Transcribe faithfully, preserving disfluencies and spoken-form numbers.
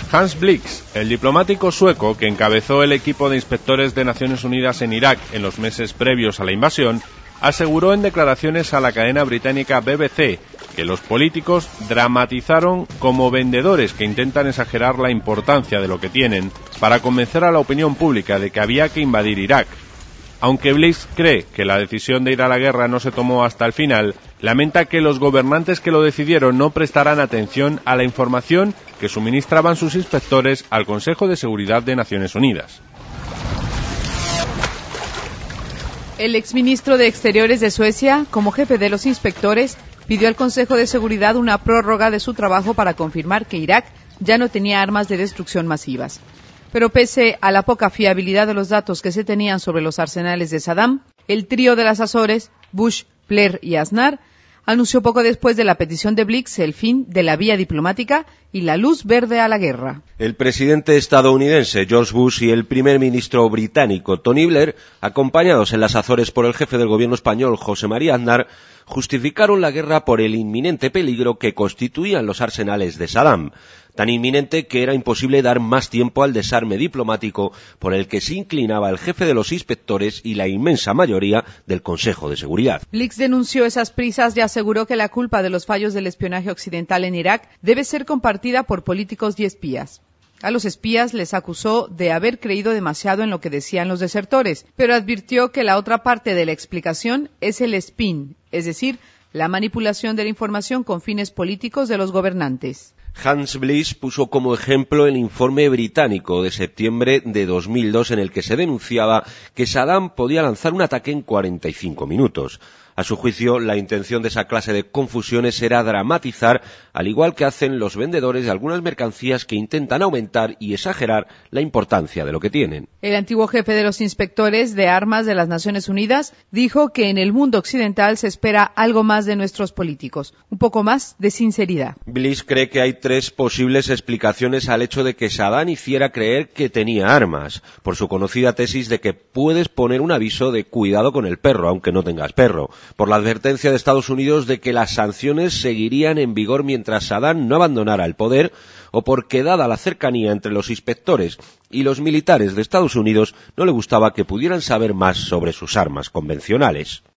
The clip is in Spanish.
Hans Blix, el diplomático sueco que encabezó el equipo de inspectores de Naciones Unidas en Irak en los meses previos a la invasión, aseguró en declaraciones a la cadena británica B B C que los políticos dramatizaron como vendedores que intentan exagerar la importancia de lo que tienen para convencer a la opinión pública de que había que invadir Irak. Aunque Blix cree que la decisión de ir a la guerra no se tomó hasta el final, lamenta que los gobernantes que lo decidieron no prestaran atención a la información que suministraban sus inspectores al Consejo de Seguridad de Naciones Unidas. El exministro de Exteriores de Suecia, como jefe de los inspectores, pidió al Consejo de Seguridad una prórroga de su trabajo para confirmar que Irak ya no tenía armas de destrucción masivas. Pero pese a la poca fiabilidad de los datos que se tenían sobre los arsenales de Saddam, el trío de las Azores, Bush, Blair y Aznar, anunció poco después de la petición de Blix el fin de la vía diplomática y la luz verde a la guerra. El presidente estadounidense George Bush y el primer ministro británico Tony Blair, acompañados en las Azores por el jefe del gobierno español José María Aznar, justificaron la guerra por el inminente peligro que constituían los arsenales de Saddam, tan inminente que era imposible dar más tiempo al desarme diplomático por el que se inclinaba el jefe de los inspectores y la inmensa mayoría del Consejo de Seguridad. Blix denunció esas prisas y aseguró que la culpa de los fallos del espionaje occidental en Irak debe ser compartida por políticos y espías. A los espías les acusó de haber creído demasiado en lo que decían los desertores, pero advirtió que la otra parte de la explicación es el spin, es decir, la manipulación de la información con fines políticos de los gobernantes. Hans Blix puso como ejemplo el informe británico de septiembre de dos mil dos en el que se denunciaba que Saddam podía lanzar un ataque en cuarenta y cinco minutos. A su juicio, la intención de esa clase de confusiones era dramatizar, al igual que hacen los vendedores de algunas mercancías que intentan aumentar y exagerar la importancia de lo que tienen. El antiguo jefe de los inspectores de armas de las Naciones Unidas dijo que en el mundo occidental se espera algo más de nuestros políticos, un poco más de sinceridad. Blix cree que hay tres posibles explicaciones al hecho de que Saddam hiciera creer que tenía armas, por su conocida tesis de que puedes poner un aviso de cuidado con el perro, aunque no tengas perro, por la advertencia de Estados Unidos de que las sanciones seguirían en vigor mientras Saddam no abandonara el poder, o porque, dada la cercanía entre los inspectores y los militares de Estados Unidos, no le gustaba que pudieran saber más sobre sus armas convencionales.